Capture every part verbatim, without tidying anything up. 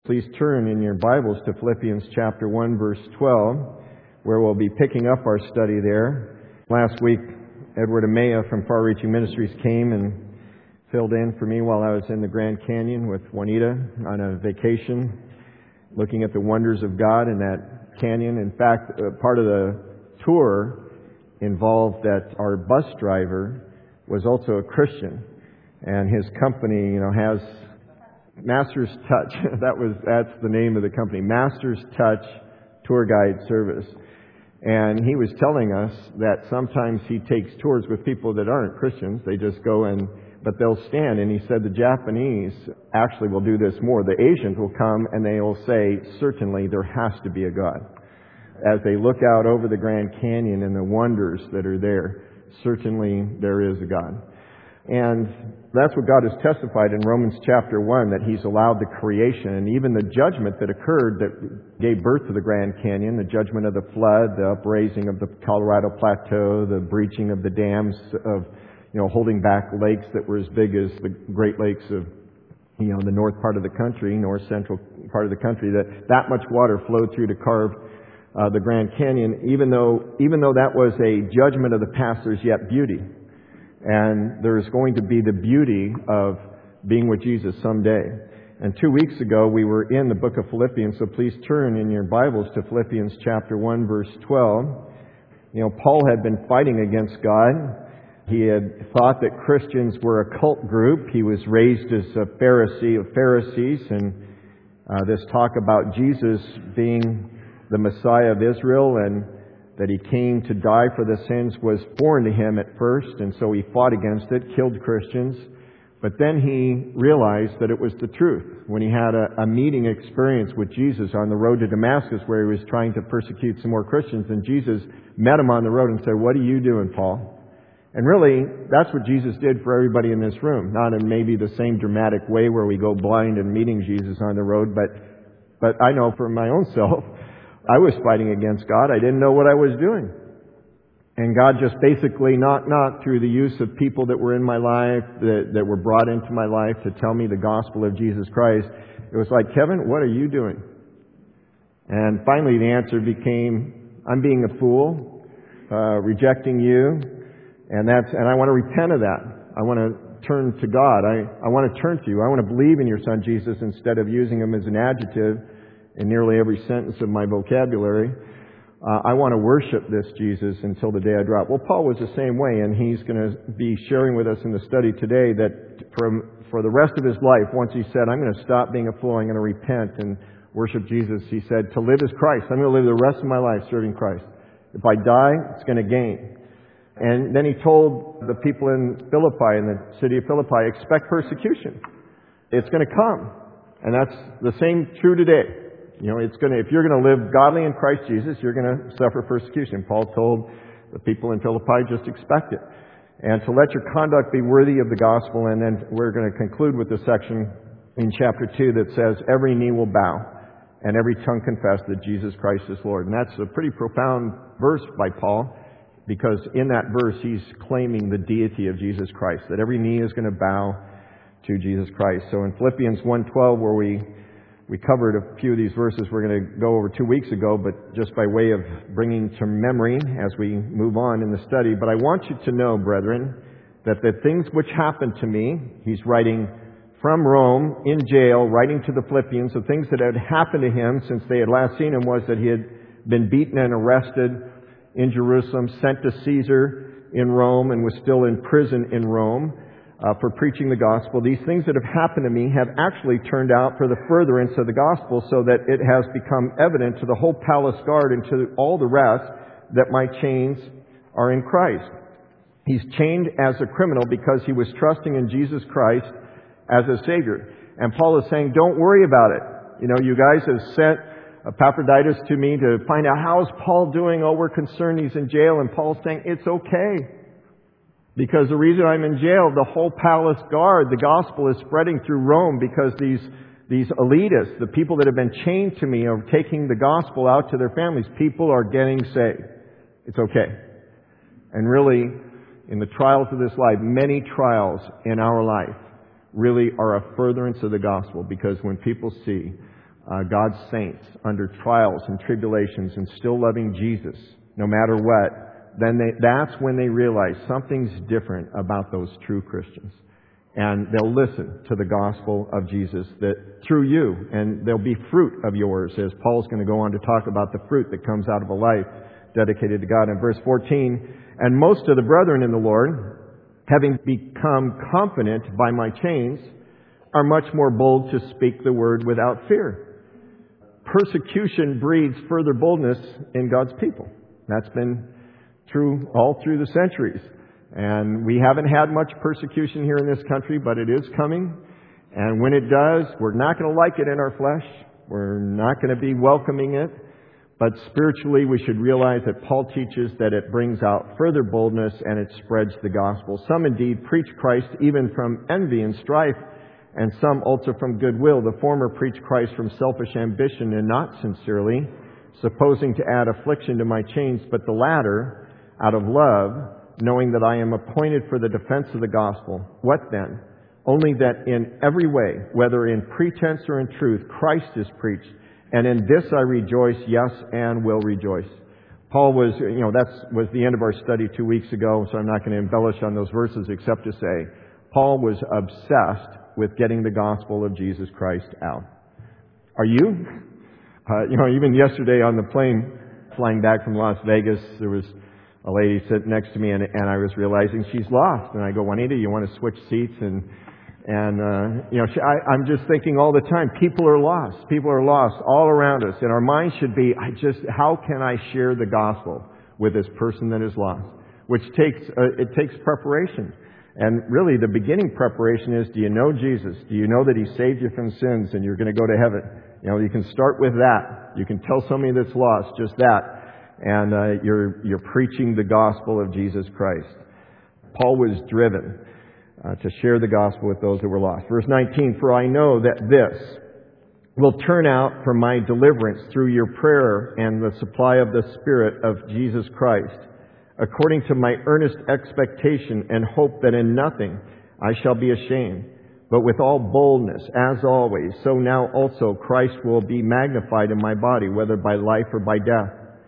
Please turn in your Bibles to Philippians chapter one, verse twelve, where we'll be picking up our study there. Last week, Edward Amaya from Far Reaching Ministries came and filled in for me while I was in the Grand Canyon with Juanita on a vacation, looking at the wonders of God in that canyon. In fact, uh, part of the tour involved that our bus driver was also a Christian, and his company, you know, has Master's Touch. That was that's the name of the company, Master's Touch Tour Guide Service. And he was telling us that sometimes he takes tours with people that aren't Christians. They just go and, but they'll stand. And he said the Japanese actually will do this more. The Asians will come and they will say, certainly there has to be a God. As they look out over the Grand Canyon and the wonders that are there, certainly there is a God. And that's what God has testified in Romans chapter one, that He's allowed the creation and even the judgment that occurred that gave birth to the Grand Canyon, the judgment of the flood, the upraising of the Colorado Plateau, the breaching of the dams of, you know, holding back lakes that were as big as the Great Lakes of, you know, the north part of the country, north central part of the country, that that much water flowed through to carve uh, the Grand Canyon. Even though, even though that was a judgment of the past, there's yet beauty. And there's going to be the beauty of being with Jesus someday. And two weeks ago, we were in the book of Philippians, so please turn in your Bibles to Philippians chapter one, verse twelve. You know, Paul had been fighting against God. He had thought that Christians were a cult group. He was raised as a Pharisee of Pharisees, and uh, this talk about Jesus being the Messiah of Israel and that He came to die for the sins was foreign to him at first, and so he fought against it, killed Christians. But then he realized that it was the truth when he had a, a meeting experience with Jesus on the road to Damascus, where he was trying to persecute some more Christians, and Jesus met him on the road and said, "What are you doing, Paul?" And really, that's what Jesus did for everybody in this room. Not in maybe the same dramatic way where we go blind and meeting Jesus on the road, but but I know for my own self, I was fighting against God. I didn't know what I was doing. And God just basically, not not through the use of people that were in my life, that, that were brought into my life to tell me the gospel of Jesus Christ. It was like, "Kevin, what are you doing?" And finally the answer became, "I'm being a fool, uh, rejecting you, and that's and I want to repent of that. I want to turn to God. I, I want to turn to you. I want to believe in your Son Jesus instead of using Him as an adjective in nearly every sentence of my vocabulary. Uh, I want to worship this Jesus until the day I drop." Well, Paul was the same way, and he's going to be sharing with us in the study today that from, for the rest of his life, once he said, "I'm going to stop being a fool, I'm going to repent and worship Jesus," he said, "To live is Christ. I'm going to live the rest of my life serving Christ. If I die, it's going to gain." And then he told the people in Philippi, in the city of Philippi, expect persecution. It's going to come. And that's the same true today. You know, it's going to, if you're going to live godly in Christ Jesus, you're going to suffer persecution. Paul told the people in Philippi, just expect it. And to let your conduct be worthy of the gospel. And then we're going to conclude with the section in chapter two that says, every knee will bow and every tongue confess that Jesus Christ is Lord. And that's a pretty profound verse by Paul, because in that verse he's claiming the deity of Jesus Christ, that every knee is going to bow to Jesus Christ. So in Philippians one twelve, where we We covered a few of these verses we're going to go over two weeks ago, but just by way of bringing to memory as we move on in the study. But I want you to know, brethren, that the things which happened to me, he's writing from Rome, in jail, writing to the Philippians, the things that had happened to him since they had last seen him was that he had been beaten and arrested in Jerusalem, sent to Caesar in Rome, and was still in prison in Rome. Uh, for preaching the gospel. These things that have happened to me have actually turned out for the furtherance of the gospel, so that it has become evident to the whole palace guard and to all the rest that my chains are in Christ. He's chained as a criminal because he was trusting in Jesus Christ as a Savior. And Paul is saying, don't worry about it. You know, you guys have sent Epaphroditus to me to find out, how is Paul doing? Oh, we're concerned he's in jail. And Paul's saying, it's okay. Because the reason I'm in jail, the whole palace guard, the gospel is spreading through Rome, because these these elitists, the people that have been chained to me, are taking the gospel out to their families. People are getting saved. It's okay. And really, in the trials of this life, many trials in our life really are a furtherance of the gospel, because when people see uh, God's saints under trials and tribulations and still loving Jesus no matter what, then they, that's when they realize something's different about those true Christians. And they'll listen to the gospel of Jesus that through you, and there'll be fruit of yours, as Paul's going to go on to talk about the fruit that comes out of a life dedicated to God. In verse fourteen, and most of the brethren in the Lord, having become confident by my chains, are much more bold to speak the word without fear. Persecution breeds further boldness in God's people. That's been true all through the centuries. And we haven't had much persecution here in this country, but it is coming. And when it does, we're not going to like it in our flesh. We're not going to be welcoming it. But spiritually, we should realize that Paul teaches that it brings out further boldness and it spreads the gospel. Some indeed preach Christ even from envy and strife, and some also from goodwill. The former preach Christ from selfish ambition and not sincerely, supposing to add affliction to my chains, but the latter out of love, knowing that I am appointed for the defense of the gospel. What then? Only that in every way, whether in pretense or in truth, Christ is preached. And in this I rejoice, yes, and will rejoice. Paul was, you know, that was the end of our study two weeks ago, so I'm not going to embellish on those verses except to say, Paul was obsessed with getting the gospel of Jesus Christ out. Are you? Uh, you know, even yesterday on the plane flying back from Las Vegas, there was a lady sitting next to me, and, and I was realizing she's lost. And I go, Juanita, you want to switch seats? And And, uh, you know, I, I'm just thinking all the time, people are lost. People are lost all around us. And our mind should be, I just, how can I share the gospel with this person that is lost? Which takes, uh, it takes preparation. And really the beginning preparation is, do you know Jesus? Do you know that He saved you from sins and you're going to go to heaven? You know, you can start with that. You can tell somebody that's lost just that. And, uh, you're, you're preaching the gospel of Jesus Christ. Paul was driven Uh, to share the gospel with those who were lost. Verse nineteen, for I know that this will turn out for my deliverance through your prayer and the supply of the Spirit of Jesus Christ, according to my earnest expectation and hope that in nothing I shall be ashamed, but with all boldness, as always, so now also Christ will be magnified in my body, whether by life or by death.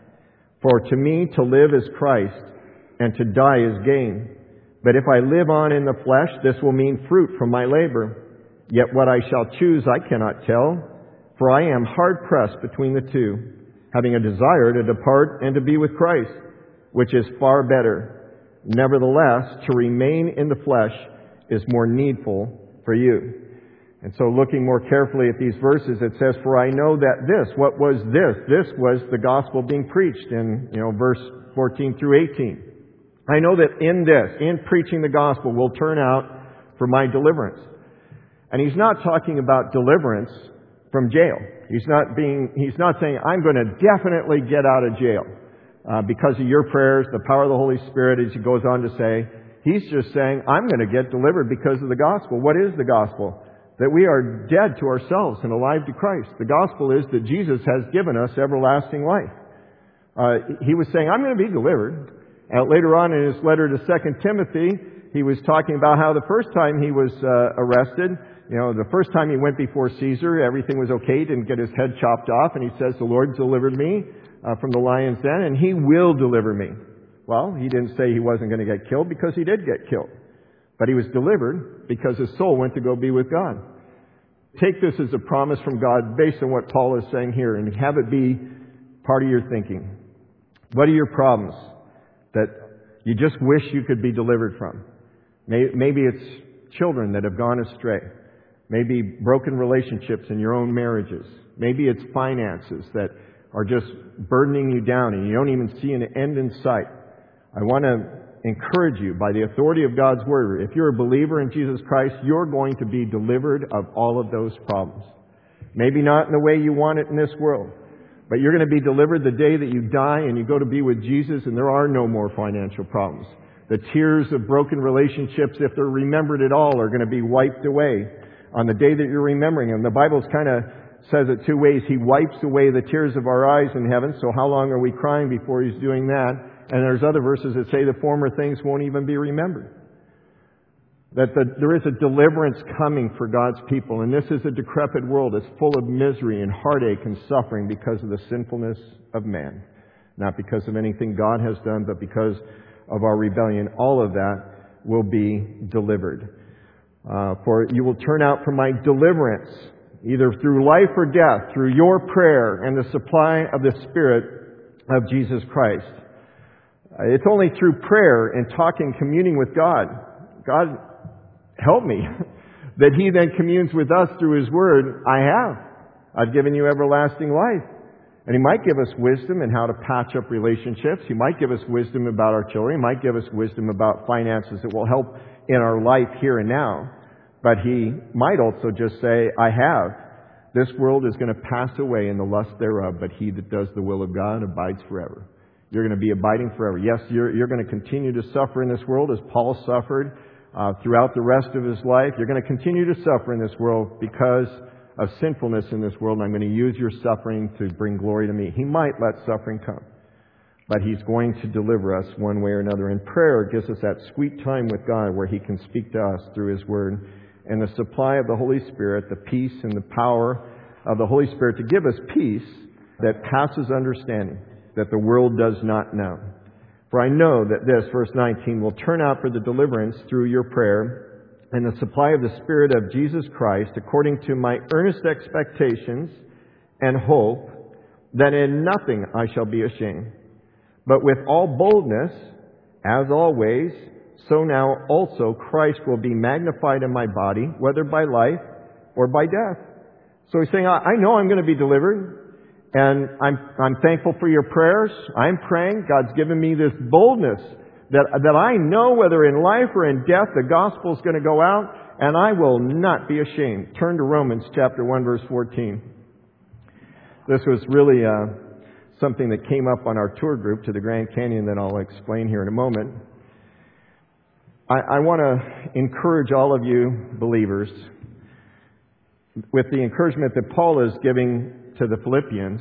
For to me to live is Christ, and to die is gain. But if I live on in the flesh, this will mean fruit from my labor. Yet what I shall choose I cannot tell, for I am hard-pressed between the two, having a desire to depart and to be with Christ, which is far better. Nevertheless, to remain in the flesh is more needful for you. And so looking more carefully at these verses, it says, for I know that this, what was this? This was the gospel being preached in, you know, verse fourteen through eighteen. I know that in this, in preaching the gospel, will turn out for my deliverance. And he's not talking about deliverance from jail. He's not being, he's not saying, I'm going to definitely get out of jail uh, because of your prayers, the power of the Holy Spirit, as he goes on to say. He's just saying, I'm going to get delivered because of the gospel. What is the gospel? That we are dead to ourselves and alive to Christ. The gospel is that Jesus has given us everlasting life. Uh, he was saying, I'm going to be delivered. Uh, later on in his letter to Second Timothy, he was talking about how the first time he was uh, arrested, you know, the first time he went before Caesar, everything was okay, didn't get his head chopped off, and he says, the Lord delivered me uh, from the lion's den, and He will deliver me. Well, he didn't say he wasn't going to get killed, because he did get killed. But he was delivered because his soul went to go be with God. Take this as a promise from God based on what Paul is saying here, and have it be part of your thinking. What are your problems that you just wish you could be delivered from? Maybe it's children that have gone astray. Maybe broken relationships in your own marriages. Maybe it's finances that are just burdening you down and you don't even see an end in sight. I want to encourage you by the authority of God's Word. If you're a believer in Jesus Christ, you're going to be delivered of all of those problems. Maybe not in the way you want it in this world. But you're going to be delivered the day that you die and you go to be with Jesus, and there are no more financial problems. The tears of broken relationships, if they're remembered at all, are going to be wiped away on the day that you're remembering them. The Bible kind of says it two ways. He wipes away the tears of our eyes in heaven, so how long are we crying before He's doing that? And there's other verses that say the former things won't even be remembered. that the, there is a deliverance coming for God's people. And this is a decrepit world. It's full of misery and heartache and suffering because of the sinfulness of man. Not because of anything God has done, but because of our rebellion. All of that will be delivered. Uh, for you will turn out for my deliverance, either through life or death, through your prayer and the supply of the Spirit of Jesus Christ. Uh, it's only through prayer and talking, communing with God. God, help me, that He then communes with us through His Word. I have. I've given you everlasting life. And He might give us wisdom in how to patch up relationships. He might give us wisdom about our children. He might give us wisdom about finances that will help in our life here and now. But He might also just say, I have. This world is going to pass away in the lust thereof, but he that does the will of God abides forever. You're going to be abiding forever. Yes, you're, you're going to continue to suffer in this world as Paul suffered uh, throughout the rest of his life. You're going to continue to suffer in this world because of sinfulness in this world, and I'm going to use your suffering to bring glory to me. He might let suffering come, but He's going to deliver us one way or another. And prayer gives us that sweet time with God where He can speak to us through His Word. And the supply of the Holy Spirit, the peace and the power of the Holy Spirit to give us peace that passes understanding, that the world does not know. For I know that this, verse nineteen, will turn out for the deliverance through your prayer and the supply of the Spirit of Jesus Christ, according to my earnest expectations and hope, that in nothing I shall be ashamed, but with all boldness, as always, so now also Christ will be magnified in my body, whether by life or by death. So He's saying, I know I'm going to be delivered, and I'm, I'm thankful for your prayers. I'm praying. God's given me this boldness that, that I know whether in life or in death the gospel is going to go out, and I will not be ashamed. Turn to Romans chapter one, verse fourteen. This was really uh, something that came up on our tour group to the Grand Canyon that I'll explain here in a moment. I, I want to encourage all of you believers with the encouragement that Paul is giving to the Philippians.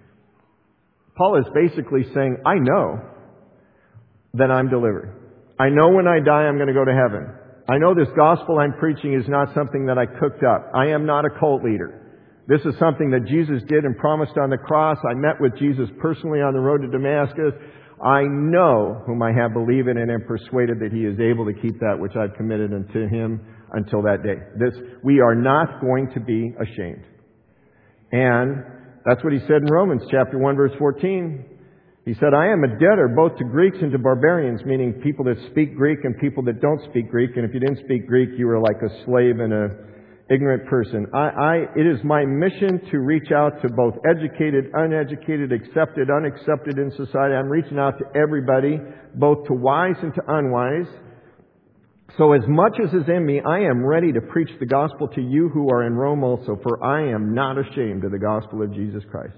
Paul is basically saying, I know that I'm delivered. I know when I die I'm going to go to heaven. I know this gospel I'm preaching is not something that I cooked up. I am not a cult leader. This is something that Jesus did and promised on the cross. I met with Jesus personally on the road to Damascus. I know whom I have believed in and am persuaded that He is able to keep that which I've committed unto Him until that day. This, we are not going to be ashamed. And that's what he said in Romans chapter one, verse fourteen. He said, I am a debtor both to Greeks and to barbarians, meaning people that speak Greek and people that don't speak Greek. And if you didn't speak Greek, you were like a slave and a ignorant person. I, I, it is my mission to reach out to both educated, uneducated, accepted, unaccepted in society. I'm reaching out to everybody, both to wise and to unwise. So as much as is in me, I am ready to preach the gospel to you who are in Rome also, for I am not ashamed of the gospel of Jesus Christ.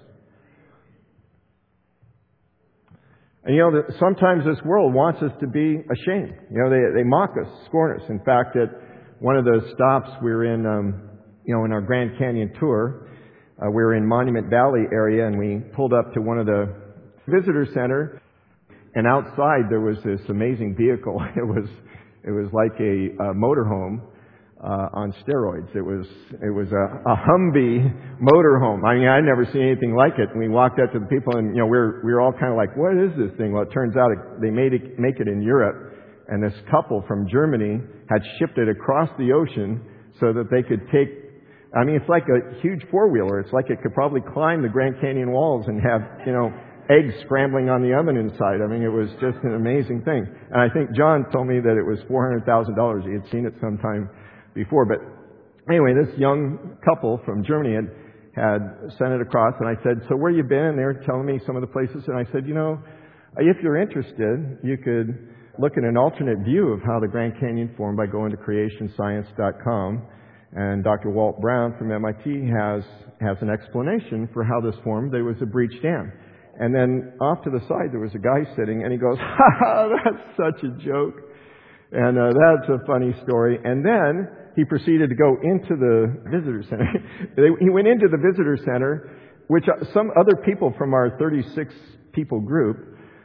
And you know, sometimes this world wants us to be ashamed. You know, they, they mock us, scorn us. In fact, at one of the stops we were in, um, you know, in our Grand Canyon tour, uh, we were in Monument Valley area, and we pulled up to one of the visitor center, and outside there was this amazing vehicle. It was it was like a, a motorhome uh, on steroids. It was it was a, a Humvee motorhome. I mean, I'd never seen anything like it. And we walked up to the people, and you know, we were we were all kind of like, "What is this thing?" Well, it turns out it, they made it make it in Europe. And this couple from Germany had shipped it across the ocean so that they could take, I mean, it's like a huge four-wheeler. It's like it could probably climb the Grand Canyon walls and have, you know, eggs scrambling on the oven inside. I mean, it was just an amazing thing. And I think John told me that it was four hundred thousand dollars. He had seen it sometime before. But anyway, this young couple from Germany had, had sent it across. And I said, so where you been? And they were telling me some of the places. And I said, you know, if you're interested, you could look at an alternate view of how the Grand Canyon formed by going to creation science dot com. And Doctor Walt Brown from M I T has has an explanation for how this formed. There was a breach dam. And then off to the side, there was a guy sitting, and he goes, ha ha, that's such a joke. And uh, that's a funny story. And then he proceeded to go into the visitor center. He went into the visitor center, which some other people from our thirty-six people group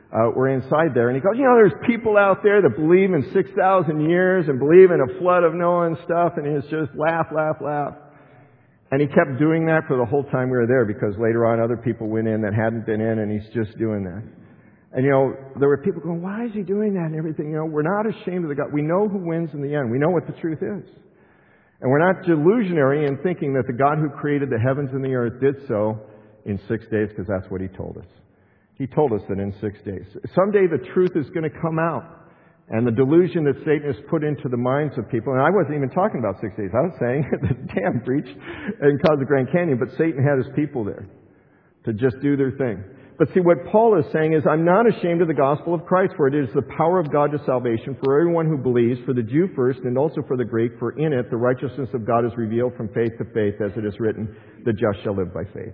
uh, were inside there. And he goes, you know, there's people out there that believe in six thousand years and believe in a flood of Noah and stuff. And it's just laugh, laugh, laugh. And he kept doing that for the whole time we were there, because later on other people went in that hadn't been in, and he's just doing that. And, you know, there were people going, why is he doing that and everything? You know, we're not ashamed of the God. We know who wins in the end. We know what the truth is. And we're not delusionary in thinking that the God who created the heavens and the earth did so in six days, because that's what he told us. He told us that in six days. Someday the truth is going to come out. And the delusion that Satan has put into the minds of people, and I wasn't even talking about six days. I was saying that Dan preached and caused the Grand Canyon, but Satan had his people there to just do their thing. But see, what Paul is saying is, I'm not ashamed of the gospel of Christ, for it is the power of God to salvation for everyone who believes, for the Jew first and also for the Greek, for in it the righteousness of God is revealed from faith to faith, as it is written, the just shall live by faith.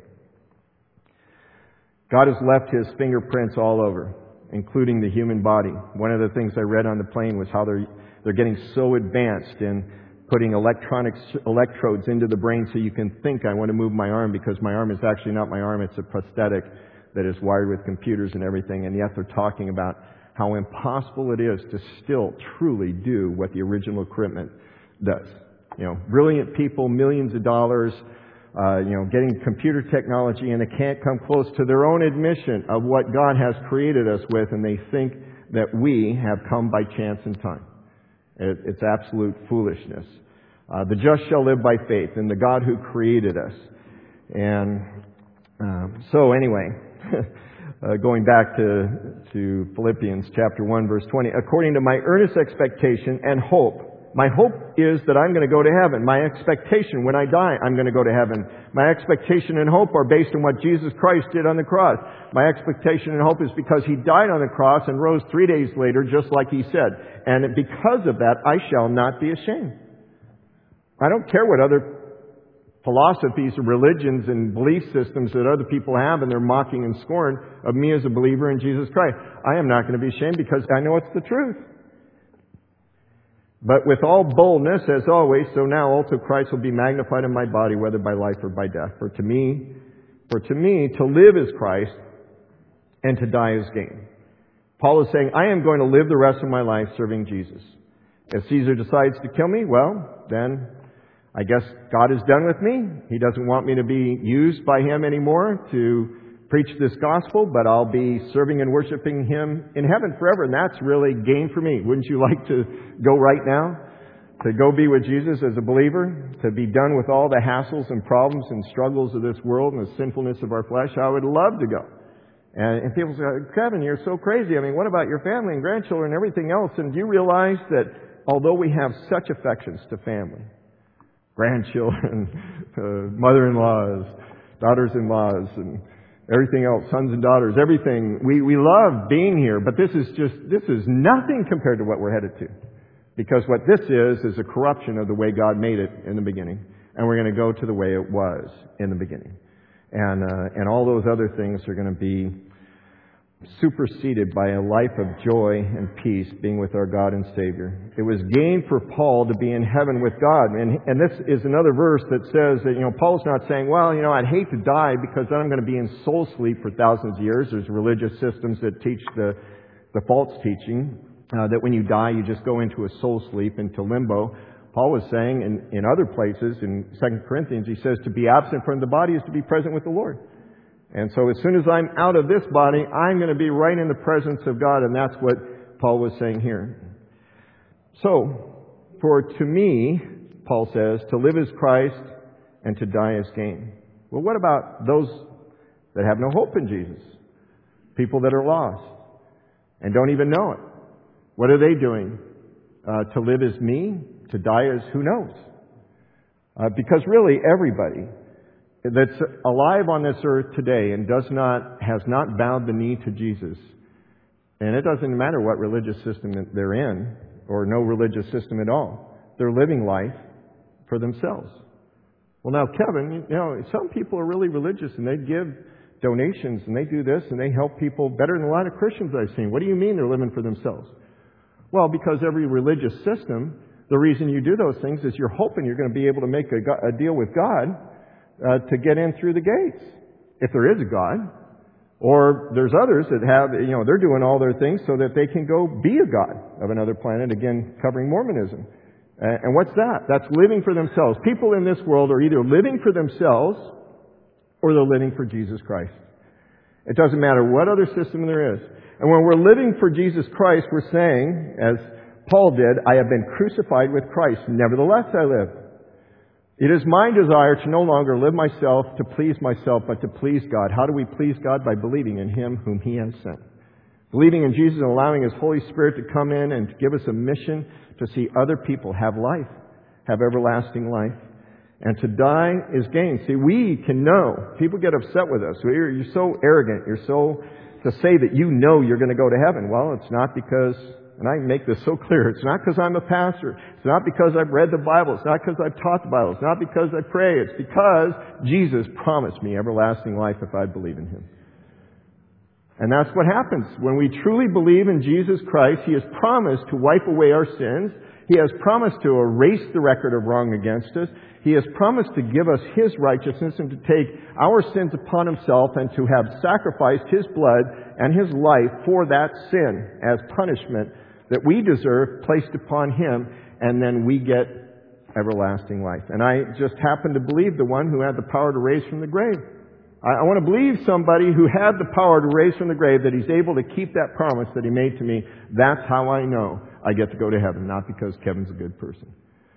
God has left His fingerprints all over, including the human body. One of the things I read on the plane was how they're they're getting so advanced in putting electronic electrodes into the brain so you can think, I want to move my arm, because my arm is actually not my arm, it's a prosthetic that is wired with computers and everything. And yet they're talking about how impossible it is to still truly do what the original equipment does. You know, brilliant people, millions of dollars, Uh, you know, getting computer technology, and they can't come close to their own admission of what God has created us with, and they think that we have come by chance and time. It, it's absolute foolishness. Uh, the just shall live by faith in the God who created us. And um, so anyway, uh, going back to, to Philippians chapter one, verse twenty, according to my earnest expectation and hope. My hope is that I'm going to go to heaven. My expectation when I die, I'm going to go to heaven. My expectation and hope are based on what Jesus Christ did on the cross. My expectation and hope is because He died on the cross and rose three days later, just like He said. And because of that, I shall not be ashamed. I don't care what other philosophies and religions and belief systems that other people have, and they're mocking and scorn of me as a believer in Jesus Christ. I am not going to be ashamed, because I know it's the truth. But with all boldness, as always, so now also Christ will be magnified in my body, whether by life or by death. For to me, for to me, to live is Christ, and to die is gain. Paul is saying, I am going to live the rest of my life serving Jesus. If Caesar decides to kill me, well, then I guess God is done with me. He doesn't want me to be used by Him anymore to preach this gospel, but I'll be serving and worshiping Him in heaven forever. And that's really gain for me. Wouldn't you like to go right now? To go be with Jesus as a believer? To be done with all the hassles and problems and struggles of this world and the sinfulness of our flesh? I would love to go. And, and people say, Kevin, you're so crazy. I mean, what about your family and grandchildren and everything else? And do you realize that although we have such affections to family, grandchildren, uh, mother-in-laws, daughters-in-laws, and everything else, sons and daughters, everything. We, we love being here, but this is just, this is nothing compared to what we're headed to. Because what this is, is a corruption of the way God made it in the beginning. And we're going to go to the way it was in the beginning. And, uh, and all those other things are going to be superseded by a life of joy and peace being with our God and Savior. It was gain for Paul to be in heaven with God. And, and this is another verse that says that, you know, Paul's not saying, well, you know, I'd hate to die because then I'm going to be in soul sleep for thousands of years. There's religious systems that teach the, the false teaching, uh, that when you die, you just go into a soul sleep, into limbo. Paul was saying in, in other places, in Second Corinthians, he says to be absent from the body is to be present with the Lord. And so as soon as I'm out of this body, I'm going to be right in the presence of God. And that's what Paul was saying here. So, for to me, Paul says, to live is Christ and to die is gain. Well, what about those that have no hope in Jesus? People that are lost and don't even know it. What are they doing? Uh, to live is me, to die is who knows? Uh, because really everybody that's alive on this earth today and does not, has not bowed the knee to Jesus. And it doesn't matter what religious system they're in, or no religious system at all. They're living life for themselves. Well, now, Kevin, you know, some people are really religious and they give donations and they do this and they help people better than a lot of Christians I've seen. What do you mean they're living for themselves? Well, because every religious system, the reason you do those things is you're hoping you're going to be able to make a, a deal with God Uh, to get in through the gates. If there is a God, Or there's others that have, you know, they're doing all their things so that they can go be a god of another planet, again, covering Mormonism. And what's that? That's living for themselves. People in this world are either living for themselves or they're living for Jesus Christ. It doesn't matter what other system there is. And when we're living for Jesus Christ, we're saying, as Paul did, I have been crucified with Christ. Nevertheless, I live. It is my desire to no longer live myself to please myself, but to please God. How do we please God? By believing in Him whom He has sent. Believing in Jesus and allowing His Holy Spirit to come in and to give us a mission to see other people have life, have everlasting life. And to die is gain. See, we can know. People get upset with us. You're, you're so arrogant. You're so, to say that you know you're going to go to heaven. Well, it's not because, and I make this so clear, it's not because I'm a pastor. It's not because I've read the Bible. It's not because I've taught the Bible. It's not because I pray. It's because Jesus promised me everlasting life if I believe in Him. And that's what happens. When we truly believe in Jesus Christ, He has promised to wipe away our sins. He has promised to erase the record of wrong against us. He has promised to give us His righteousness and to take our sins upon Himself and to have sacrificed His blood and His life for that sin as punishment that we deserve placed upon Him, and then we get everlasting life. And I just happen to believe the one who had the power to raise from the grave. I want to believe somebody who had the power to raise from the grave, that He's able to keep that promise that He made to me. That's how I know I get to go to heaven, not because Kevin's a good person.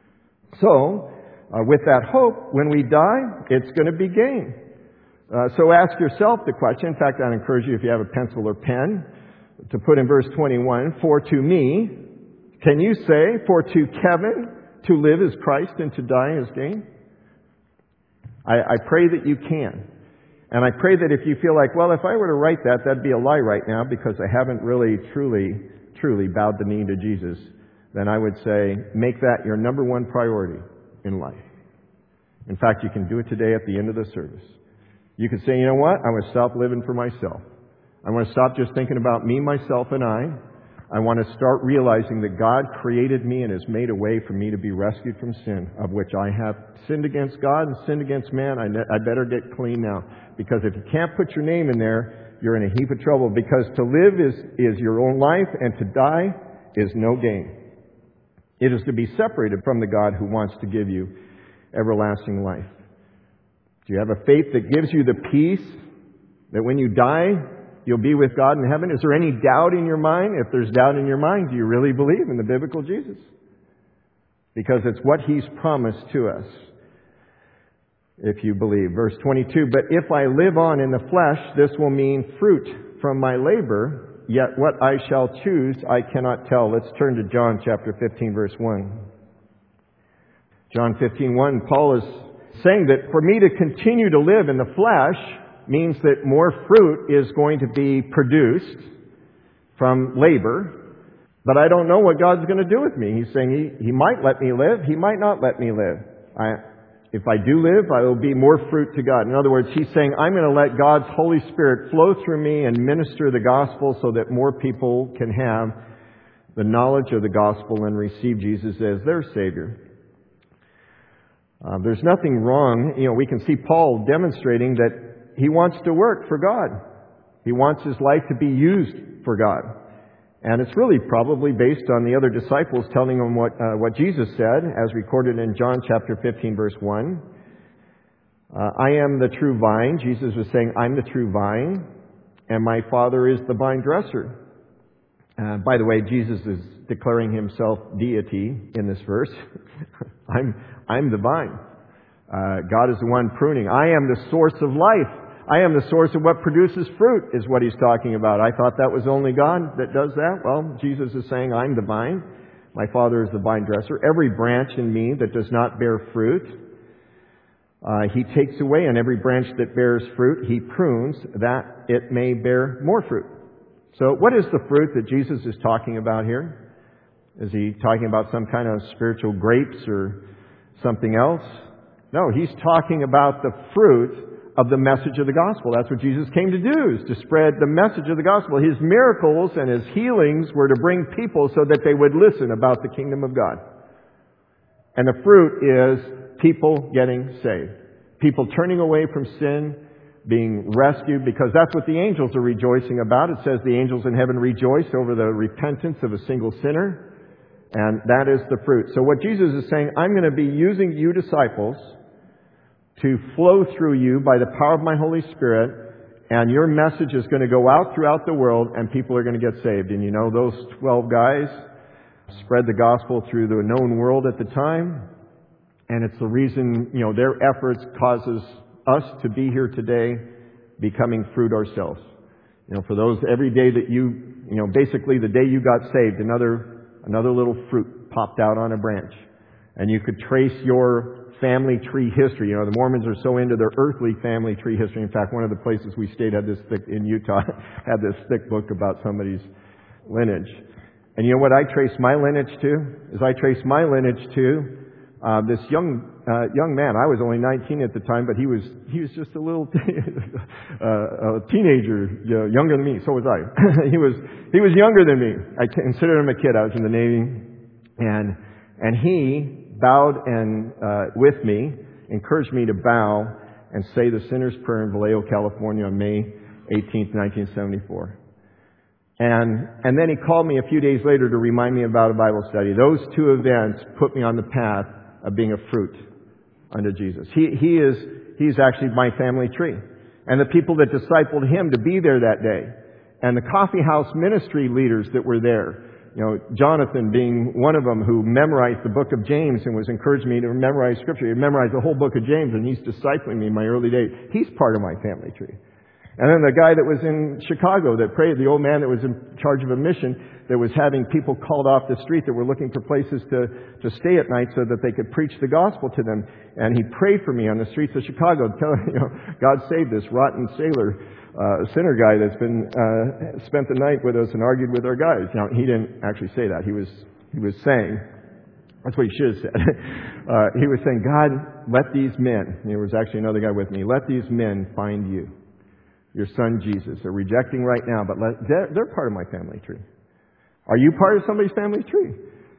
So, uh, with that hope, when we die, it's going to be gain. Uh, so ask yourself the question. In fact, I'd encourage you, if you have a pencil or pen, to put in verse twenty-one, for to me, can you say, for to Kevin, to live is Christ and to die is gain? I, I pray that you can. And I pray that if you feel like, well, if I were to write that, that'd be a lie right now because I haven't really, truly, truly bowed the knee to Jesus, then I would say, make that your number one priority in life. In fact, you can do it today at the end of the service. You could say, you know what? I want to stop living for myself. I want to stop just thinking about me, myself, and I. I want to start realizing that God created me and has made a way for me to be rescued from sin, of which I have sinned against God and sinned against man. I, ne- I better get clean now. Because if you can't put your name in there, you're in a heap of trouble. Because to live is, is your own life, and to die is no gain. It is to be separated from the God who wants to give you everlasting life. Do you have a faith that gives you the peace that when you die, you'll be with God in heaven? Is there any doubt in your mind? If there's doubt in your mind, do you really believe in the biblical Jesus? Because it's what He's promised to us, if you believe. Verse twenty-two, but if I live on in the flesh, this will mean fruit from my labor, yet what I shall choose I cannot tell. Let's turn to John chapter fifteen, verse one. John fifteen, one, Paul is saying that for me to continue to live in the flesh means that more fruit is going to be produced from labor, but I don't know what God's going to do with me. He's saying He, he might let me live, He might not let me live. I, if I do live, I will be more fruit to God. In other words, He's saying I'm going to let God's Holy Spirit flow through me and minister the gospel so that more people can have the knowledge of the gospel and receive Jesus as their Savior. Uh, there's nothing wrong. You know, we can see Paul demonstrating that he wants to work for God. He wants his life to be used for God. And it's really probably based on the other disciples telling him what uh, what Jesus said, as recorded in John chapter fifteen, verse one. Uh, I am the true vine. Jesus was saying, I'm the true vine, and my Father is the vine dresser. Uh, by the way, Jesus is declaring Himself deity in this verse. I'm I'm the vine. Uh, God is the one pruning. I am the source of life. I am the source of what produces fruit, is what He's talking about. I thought that was only God that does that. Well, Jesus is saying, I'm the vine. My Father is the vine dresser. Every branch in me that does not bear fruit, uh, He takes away. And every branch that bears fruit, He prunes, that it may bear more fruit. So what is the fruit that Jesus is talking about here? Is He talking about some kind of spiritual grapes or something else? No, He's talking about the fruit of the message of the gospel. That's what Jesus came to do, is to spread the message of the gospel. His miracles and His healings were to bring people so that they would listen about the kingdom of God. And the fruit is people getting saved. People turning away from sin, being rescued, because that's what the angels are rejoicing about. It says the angels in heaven rejoice over the repentance of a single sinner, and that is the fruit. So what Jesus is saying, I'm going to be using you disciples to flow through you by the power of my Holy Spirit, and your message is going to go out throughout the world, and people are going to get saved. And you know, those twelve guys spread the gospel through the known world at the time, and it's the reason, you know, their efforts causes us to be here today, becoming fruit ourselves. You know, for those, every day that you, you know, basically the day you got saved, another, another little fruit popped out on a branch. And you could trace your family tree history. You know, the Mormons are so into their earthly family tree history. In fact, one of the places we stayed had this thick, in Utah, had this thick book about somebody's lineage. And you know what I trace my lineage to? Is I trace my lineage to uh, this young uh, young man. I was only nineteen at the time, but he was he was just a little uh, a teenager, you know, younger than me. So was I. he was he was younger than me. I considered him a kid. I was in the Navy, and and he bowed and uh, with me, encouraged me to bow and say the Sinner's Prayer in Vallejo, California, on May eighteenth, nineteen seventy-four. And and then he called me a few days later to remind me about a Bible study. Those two events put me on the path of being a fruit unto Jesus. He he is he's actually my family tree. And the people that discipled him to be there that day. And the coffee house ministry leaders that were there. You know, Jonathan being one of them, who memorized the book of James and was encouraging me to memorize Scripture. He memorized the whole book of James, and he's discipling me in my early days. He's part of my family tree. And then the guy that was in Chicago that prayed, the old man that was in charge of a mission that was having people called off the street that were looking for places to, to stay at night so that they could preach the gospel to them. And he prayed for me on the streets of Chicago, telling, you know, God save this rotten sailor, uh, sinner guy that's been, uh, spent the night with us and argued with our guys. Now, he didn't actually say that. He was, he was saying, that's what he should have said. uh, he was saying, God, let these men, there was actually another guy with me, let these men find you. Your son Jesus. They're rejecting right now, but let, they're, they're part of my family tree. Are you part of somebody's family tree?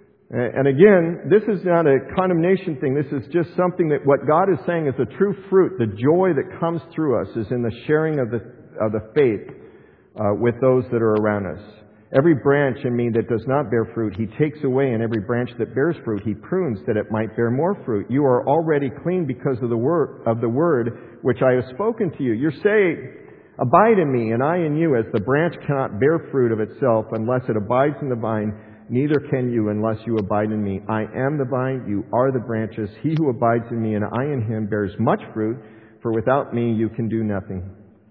And again, this is not a condemnation thing. This is just something that what God is saying is the true fruit, the joy that comes through us is in the sharing of the, of the faith uh, with those that are around us. Every branch in me that does not bear fruit, He takes away, and every branch that bears fruit, He prunes that it might bear more fruit. You are already clean because of the word, of the word which I have spoken to you. You're saved. Abide in me, and I in you, as the branch cannot bear fruit of itself unless it abides in the vine, neither can you unless you abide in me. I am the vine, you are the branches. He who abides in me and I in him bears much fruit, for without me you can do nothing.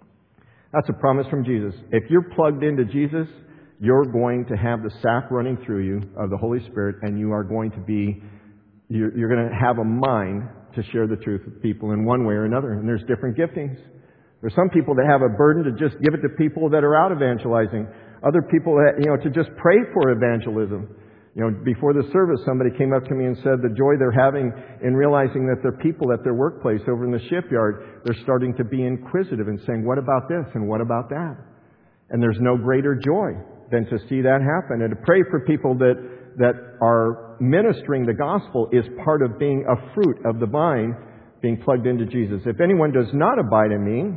That's a promise from Jesus. If you're plugged into Jesus, you're going to have the sap running through you of the Holy Spirit, and you are going to be, you're, you're going to have a mind to share the truth with people in one way or another. And there's different giftings. There's some people that have a burden to just give it to people that are out evangelizing. Other people that, you know, to just pray for evangelism. You know, before the service, somebody came up to me and said the joy they're having in realizing that their people at their workplace over in the shipyard, they're starting to be inquisitive and saying, what about this and what about that? And there's no greater joy than to see that happen. And to pray for people that, that are ministering the gospel is part of being a fruit of the vine, being plugged into Jesus. If anyone does not abide in me,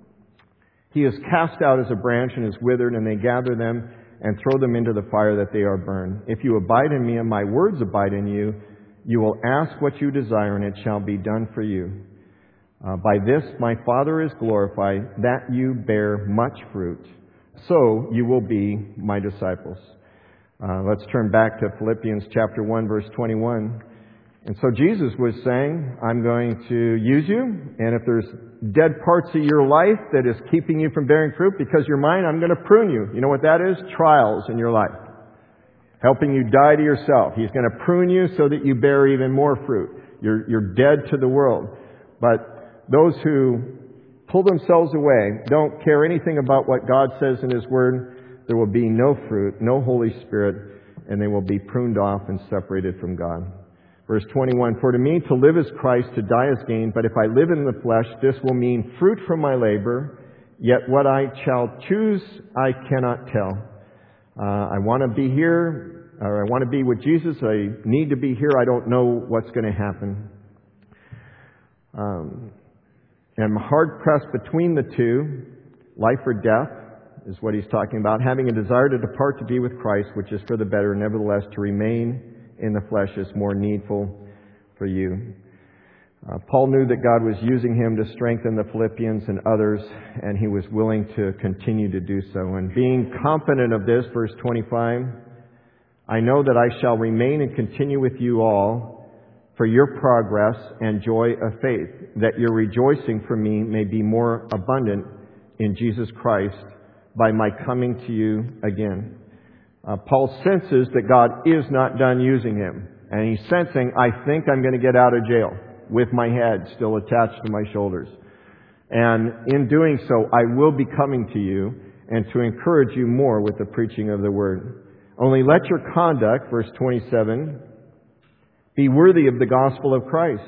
he is cast out as a branch and is withered, and they gather them and throw them into the fire that they are burned. If you abide in me and my words abide in you, you will ask what you desire, and it shall be done for you. Uh, by this my Father is glorified, that you bear much fruit. So you will be my disciples. Uh, let's turn back to Philippians chapter one, verse twenty-one. And so Jesus was saying, I'm going to use you, and if there's dead parts of your life that is keeping you from bearing fruit because you're mine, I'm going to prune you. You know what that is? Trials in your life. Helping you die to yourself. He's going to prune you so that you bear even more fruit. You're, you're dead to the world. But those who pull themselves away, don't care anything about what God says in His Word, there will be no fruit, no Holy Spirit, and they will be pruned off and separated from God. Verse twenty-one, for to me to live is Christ, to die is gain, but if I live in the flesh, this will mean fruit from my labor, yet what I shall choose I cannot tell. Uh, I want to be here, or I want to be with Jesus, I need to be here, I don't know what's going to happen. Um, am hard pressed between the two, life or death is what he's talking about, having a desire to depart to be with Christ, which is for the better, nevertheless to remain in the flesh is more needful for you. Uh, Paul knew that God was using him to strengthen the Philippians and others, and he was willing to continue to do so. And being confident of this, verse twenty-five, I know that I shall remain and continue with you all for your progress and joy of faith, that your rejoicing for me may be more abundant in Jesus Christ by my coming to you again. Uh, Paul senses that God is not done using him. And he's sensing, I think I'm going to get out of jail with my head still attached to my shoulders. And in doing so, I will be coming to you and to encourage you more with the preaching of the word. Only let your conduct, verse twenty-seven, be worthy of the gospel of Christ,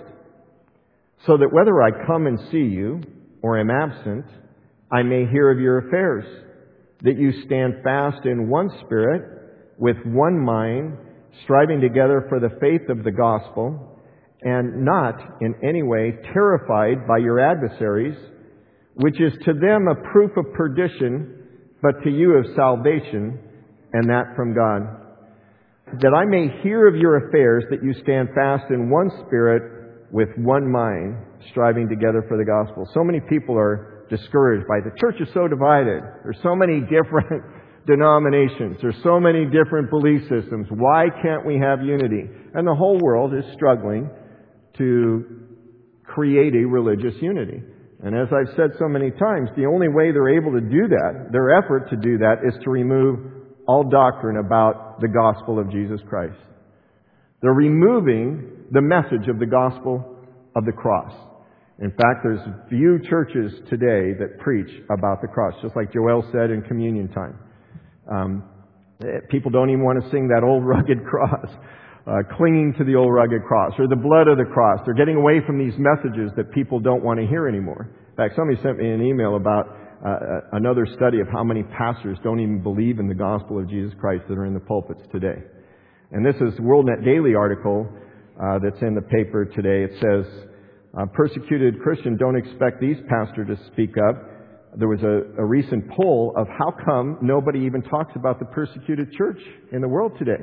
so that whether I come and see you or am absent, I may hear of your affairs, that you stand fast in one spirit, with one mind, striving together for the faith of the gospel, and not in any way terrified by your adversaries, which is to them a proof of perdition, but to you of salvation, and that from God. That I may hear of your affairs, that you stand fast in one spirit, with one mind, striving together for the gospel. So many people are discouraged by the church is so divided. There's so many different denominations. There's so many different belief systems. Why can't we have unity? And the whole world is struggling to create a religious unity. And as I've said so many times, the only way they're able to do that, their effort to do that, is to remove all doctrine about the gospel of Jesus Christ. They're removing the message of the gospel of the cross. In fact, there's few churches today that preach about the cross, just like Joel said in communion time. Um, people don't even want to sing that old rugged cross, uh, clinging to the old rugged cross, or the blood of the cross. They're getting away from these messages that people don't want to hear anymore. In fact, somebody sent me an email about uh, another study of how many pastors don't even believe in the gospel of Jesus Christ that are in the pulpits today. And this is WorldNet Daily article uh, that's in the paper today. It says, Uh, persecuted Christians don't expect these pastors to speak up. There was a, a recent poll of how come nobody even talks about the persecuted church in the world today.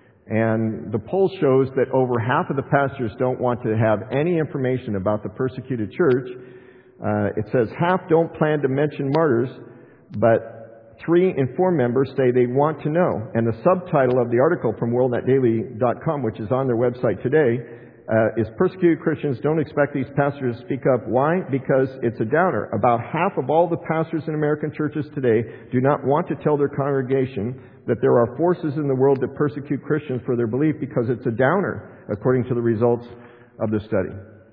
And the poll shows that over half of the pastors don't want to have any information about the persecuted church. Uh, it says half don't plan to mention martyrs, but three in four members say they want to know. And the subtitle of the article from world net daily dot com, which is on their website today, Uh, is persecuted Christians don't expect these pastors to speak up. Why? Because it's a downer. About half of all the pastors in American churches today do not want to tell their congregation that there are forces in the world that persecute Christians for their belief, because it's a downer, according to the results of the study.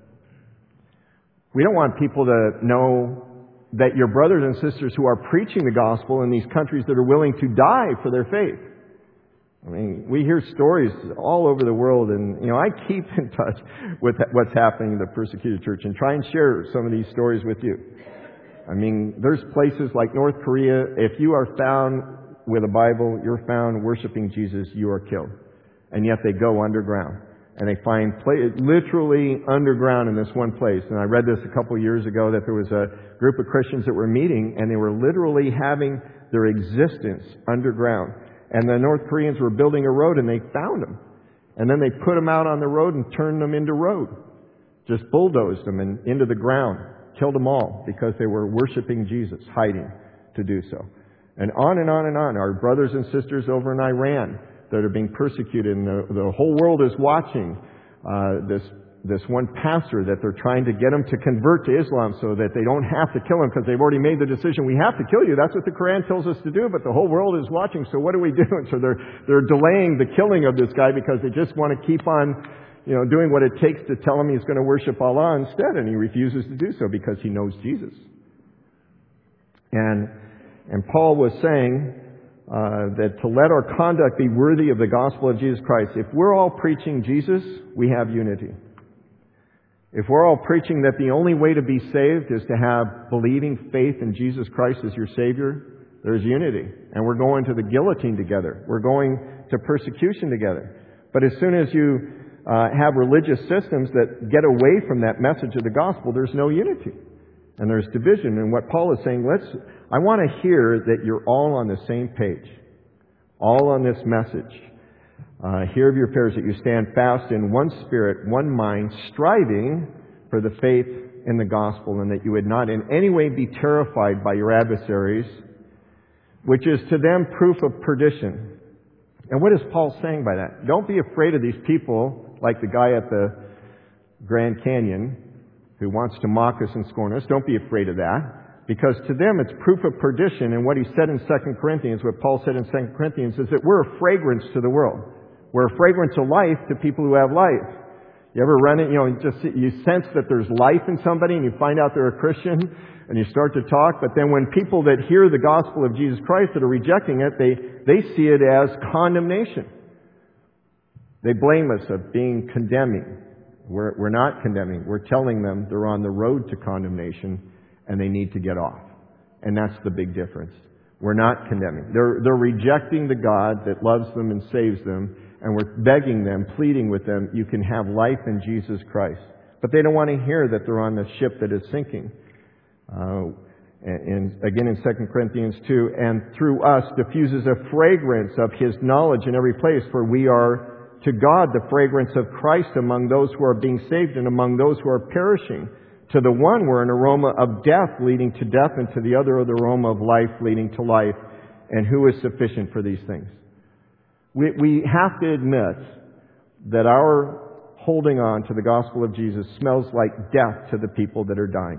We don't want people to know that your brothers and sisters who are preaching the gospel in these countries that are willing to die for their faith. I mean, we hear stories all over the world, and, you know, I keep in touch with what's happening in the persecuted church and try and share some of these stories with you. I mean, there's places like North Korea, if you are found with a Bible, you're found worshiping Jesus, you are killed. And yet they go underground. And they find play, literally underground in this one place. And I read this a couple of years ago, that there was a group of Christians that were meeting, and they were literally having their existence underground. And the North Koreans were building a road, and they found them. And then they put them out on the road and turned them into road. Just bulldozed them and into the ground. Killed them all because they were worshiping Jesus, hiding to do so. And on and on and on. Our brothers and sisters over in Iran that are being persecuted, and the, the whole world is watching uh, this this one pastor that they're trying to get him to convert to Islam so that they don't have to kill him, because they've already made the decision, we have to kill you. That's what the Quran tells us to do, but the whole world is watching, so what do we do? And so they're they're delaying the killing of this guy because they just want to keep on, you know, doing what it takes to tell him he's going to worship Allah instead, and he refuses to do so because he knows Jesus. And and Paul was saying uh, that to let our conduct be worthy of the gospel of Jesus Christ. If we're all preaching Jesus, we have unity. If we're all preaching that the only way to be saved is to have believing faith in Jesus Christ as your Savior, there's unity. And we're going to the guillotine together. We're going to persecution together. But as soon as you uh, have religious systems that get away from that message of the gospel, there's no unity. And there's division. And what Paul is saying, let's, I want to hear that you're all on the same page. All on this message. Uh, hear of your prayers that you stand fast in one spirit, one mind, striving for the faith in the gospel, and that you would not in any way be terrified by your adversaries, which is to them proof of perdition. And what is Paul saying by that? Don't be afraid of these people like the guy at the Grand Canyon who wants to mock us and scorn us. Don't be afraid of that, because to them it's proof of perdition. And what he said in Second Corinthians, what Paul said in Second Corinthians, is that we're a fragrance to the world. We're a fragrance of life to people who have life. You ever run it, you know, just you sense that there's life in somebody and you find out they're a Christian and you start to talk, but then when people that hear the gospel of Jesus Christ that are rejecting it, they, they see it as condemnation. They blame us of being condemning. We're, we're not condemning. We're telling them they're on the road to condemnation and they need to get off. And that's the big difference. We're not condemning. They're, they're rejecting the God that loves them and saves them. And we're begging them, pleading with them, you can have life in Jesus Christ. But they don't want to hear that they're on the ship that is sinking. Uh, and again in Second Corinthians two, and through us diffuses a fragrance of His knowledge in every place, for we are to God the fragrance of Christ among those who are being saved and among those who are perishing. To the one we're an aroma of death leading to death, and to the other the aroma of life leading to life. And who is sufficient for these things? We, we have to admit that our holding on to the gospel of Jesus smells like death to the people that are dying.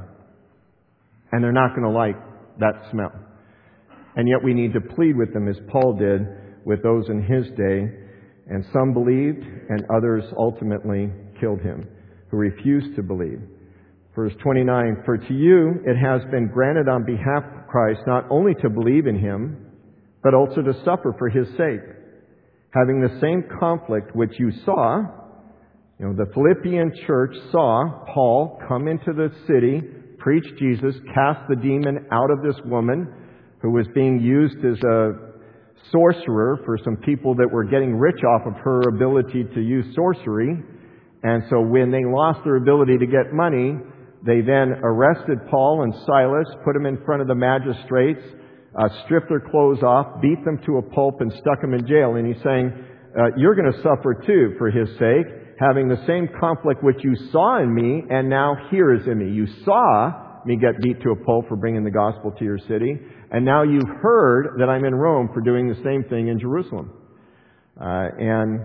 And they're not going to like that smell. And yet we need to plead with them as Paul did with those in his day. And some believed and others ultimately killed him, who refused to believe. Verse twenty-nine, for to you it has been granted on behalf of Christ not only to believe in Him, but also to suffer for His sake, having the same conflict which you saw. You know, the Philippian church saw Paul come into the city, preach Jesus, cast the demon out of this woman who was being used as a sorcerer for some people that were getting rich off of her ability to use sorcery. And so when they lost their ability to get money, they then arrested Paul and Silas, put them in front of the magistrates, uh, stripped their clothes off, beat them to a pulp, and stuck them in jail. And he's saying, uh, you're going to suffer too for His sake, having the same conflict which you saw in me and now here is in me. You saw me get beat to a pulp for bringing the gospel to your city, and now you've heard that I'm in Rome for doing the same thing in Jerusalem. Uh, and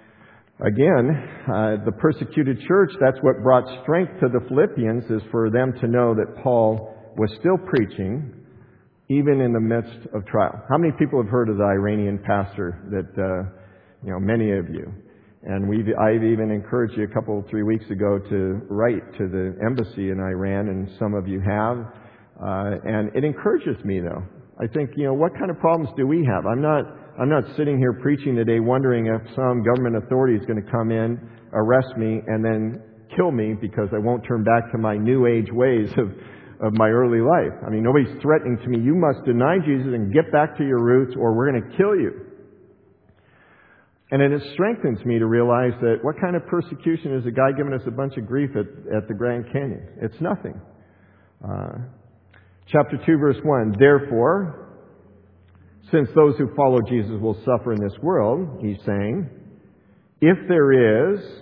Again, uh, the persecuted church, that's what brought strength to the Philippians, is for them to know that Paul was still preaching, even in the midst of trial. How many people have heard of the Iranian pastor that, uh, you know, many of you? And we've, I've even encouraged you a couple, three weeks ago to write to the embassy in Iran, and some of you have. Uh, and it encourages me, though. I think, you know, what kind of problems do we have? I'm not... I'm not sitting here preaching today wondering if some government authority is going to come in, arrest me, and then kill me because I won't turn back to my new age ways of, of my early life. I mean, nobody's threatening to me, you must deny Jesus and get back to your roots or we're going to kill you. And then it strengthens me to realize that what kind of persecution is a guy giving us a bunch of grief at, at the Grand Canyon? It's nothing. Uh, chapter two, verse one, therefore, since those who follow Jesus will suffer in this world, he's saying, if there is,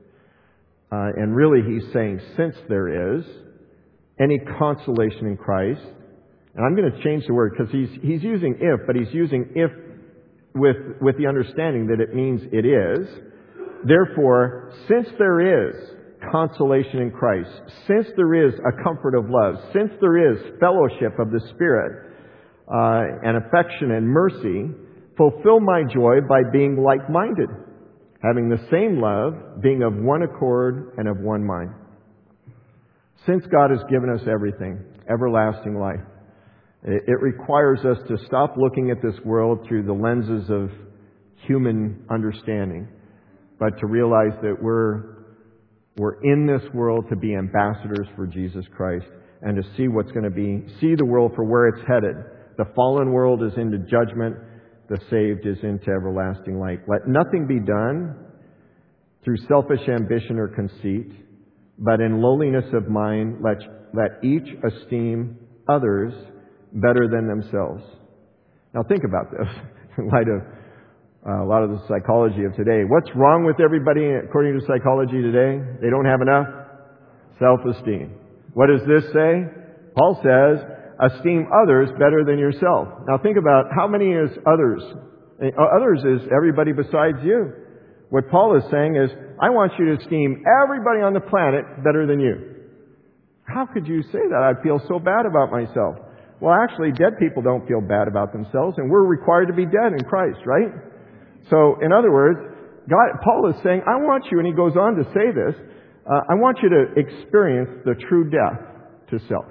uh, and really he's saying since there is, any consolation in Christ, and I'm going to change the word because he's he's using if, but he's using if with, with the understanding that it means it is. Therefore, since there is consolation in Christ, since there is a comfort of love, since there is fellowship of the Spirit, Uh, and affection and mercy, fulfill my joy by being like-minded, having the same love, being of one accord and of one mind. Since God has given us everything, everlasting life, it, it requires us to stop looking at this world through the lenses of human understanding, but to realize that we're, we're in this world to be ambassadors for Jesus Christ and to see what's going to be, see the world for where it's headed. The fallen world is into judgment. The saved is into everlasting light. Let nothing be done through selfish ambition or conceit, but in lowliness of mind, let, let each esteem others better than themselves. Now think about this in light of uh, a lot of the psychology of today. What's wrong with everybody according to psychology today? They don't have enough self-esteem. What does this say? Paul says, esteem others better than yourself. Now think about how many is others? Others is everybody besides you. What Paul is saying is, I want you to esteem everybody on the planet better than you. How could you say that? I feel so bad about myself. Well, actually, dead people don't feel bad about themselves, and we're required to be dead in Christ, right? So, in other words, God, Paul is saying, I want you, and he goes on to say this, uh, I want you to experience the true death to self.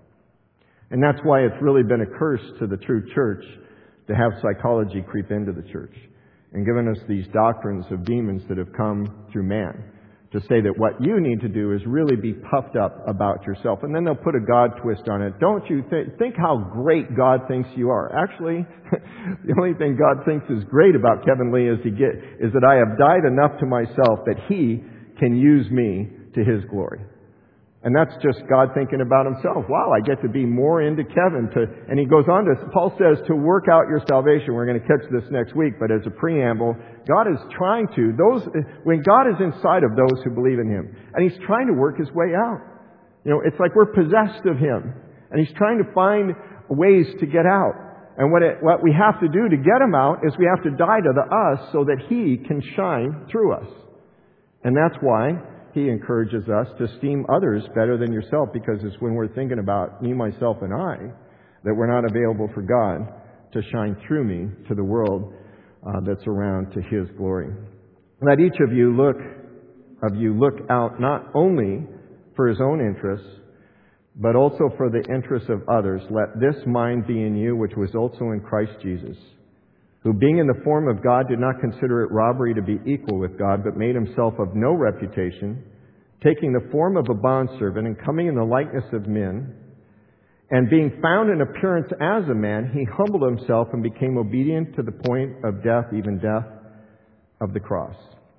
And that's why it's really been a curse to the true church to have psychology creep into the church and given us these doctrines of demons that have come through man to say that what you need to do is really be puffed up about yourself. And then they'll put a God twist on it. Don't you th- think how great God thinks you are? Actually, the only thing God thinks is great about Kevin Lee is, he get, is that I have died enough to myself that he can use me to his glory. And that's just God thinking about himself. Wow, I get to be more into Kevin. To, and he goes on to, Paul says, to work out your salvation. We're going to catch this next week, but as a preamble, God is trying to, those, when God is inside of those who believe in him, and he's trying to work his way out. You know, it's like we're possessed of him, and he's trying to find ways to get out. And what, it, what we have to do to get him out is we have to die to the us so that he can shine through us. And that's why he encourages us to esteem others better than yourself, because it's when we're thinking about me, myself, and I that we're not available for God to shine through me to the world uh, that's around to his glory. Let each of you look of you look out not only for his own interests, but also for the interests of others. Let this mind be in you, which was also in Christ Jesus, who being in the form of God did not consider it robbery to be equal with God, but made himself of no reputation, taking the form of a bondservant and coming in the likeness of men, and being found in appearance as a man, he humbled himself and became obedient to the point of death, even death of the cross.